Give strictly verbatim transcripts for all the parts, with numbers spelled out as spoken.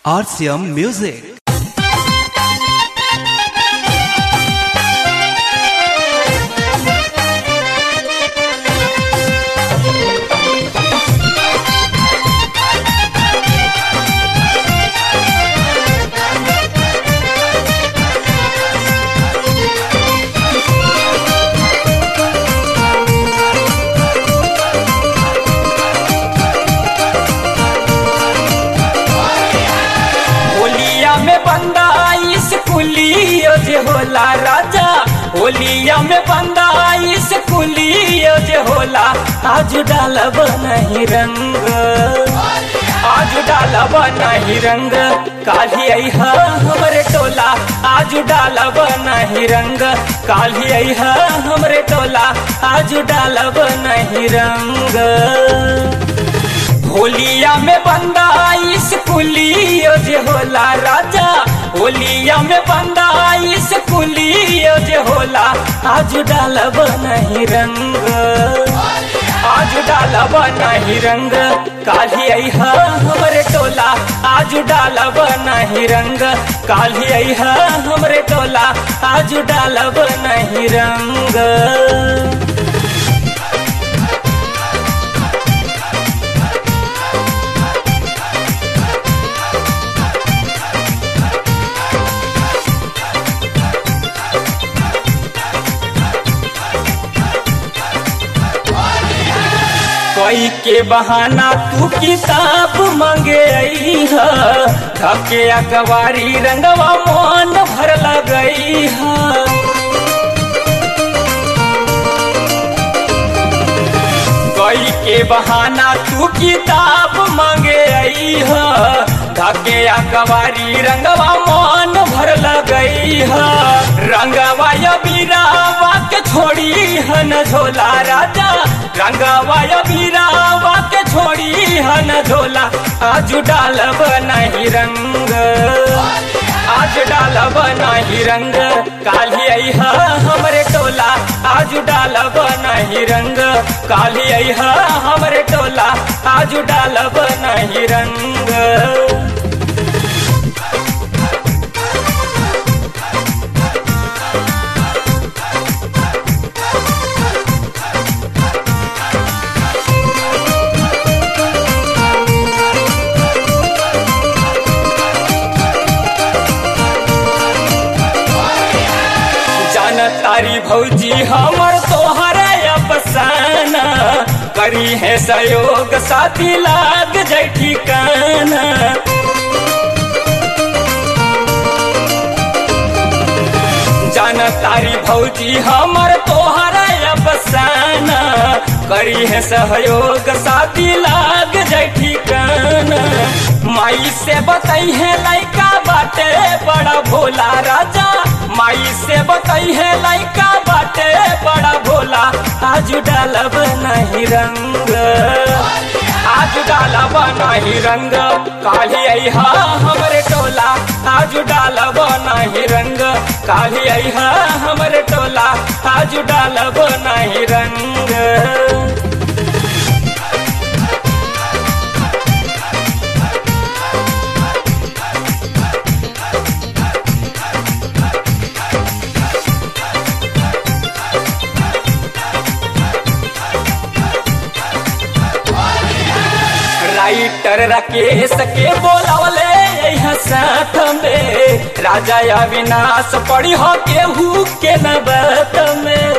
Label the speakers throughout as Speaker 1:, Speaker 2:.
Speaker 1: R C M Music.
Speaker 2: होला राजा होलिया में बंदा इस कुलियो जे होला आज डालब नहीं रंग आज डालब नहीं रंग काली अइहा हमरे टोला आज डालब नहीं रंग काली अइहा हमरे टोला आज डालब नहीं रंग होलिया में बंदा इस कुलियो जे होला राजा होलिया में बंदा इस कुलियो जे होला आज डालब नहीं रंग आज डालब नहीं रंग काली अइहा हमरे टोला आज डालब नहीं रंग काली अइहा हमरे टोला आज डालब नहीं रंग। कोई के बहाना तू किताब मांगे आई है धके अकवारी रंगवा मन भर लगई है कोई के बहाना तू किताब मांगे आई है धके अकवारी रंगवा मन भर लगई है रंगवा बीरावा के छोड़ी हन झोला राजा रंगवा बीरावा के छोड़ी हन झोला आज डालब नहीं रंग आज डालब नहीं रंग काली अइहा हमरे टोला आज डालब नहीं रंग काली अइहा हमरे टोला आज डालब नहीं रंग। तारी भौजी हमर तोहरे अफसाना करी है सहयोग साथी लाग जाय ठिकाना जान तारी भौजी हमर तोहरे अफसाना करी है सहयोग साथी लाग जाय ठिकाना माई से बताई है लइका बाटे बड़ा भोला राजा माई से बताई है लइका बाटे बड़ा भोला आज डालब नहीं रंग आज डालब नहीं रंग काली अइहा हमरे टोला आज डालब नहीं रंग काली अइहा हमरे टोला आज डालब नहीं रंग। राइटर राकेश के बोलावले यहाँ साथ में राजा अविनाश पड़ी हो केहू के नबत में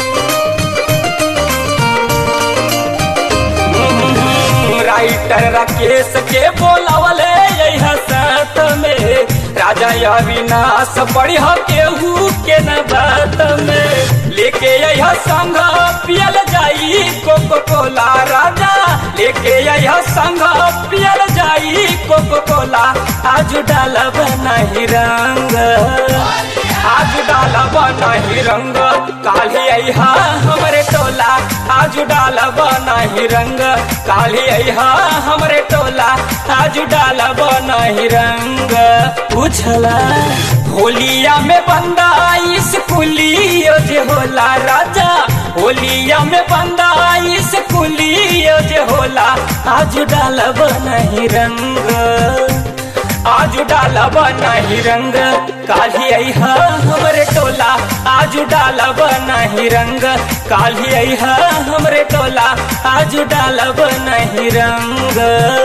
Speaker 2: राइटर राकेश के बोलावले यहाँ साथ में राजा अविनाश पड़ी हो केहू के नबत में लेके यह संग पियल जाई कोको कोला राजा लेके यह संग पियल जाई कोको कोला आज डालब नहीं रंग आज डालब नहीं रंग काली अइहा हमरे टोला आज डालब नहीं रंग काली अइहा हमरे टोला आज डालब नहीं रंग बुझला होलिया में बंदा इस कुलियो जे होला राजा होलिया में बंदा इस कुलियो जे होला आज डालब नहीं रंग आज आज डालब नहीं रंग काली अइहा हमरे टोला आज डालब नहीं रंग काली अइहा हमरे टोला आज डालब नहीं रंग।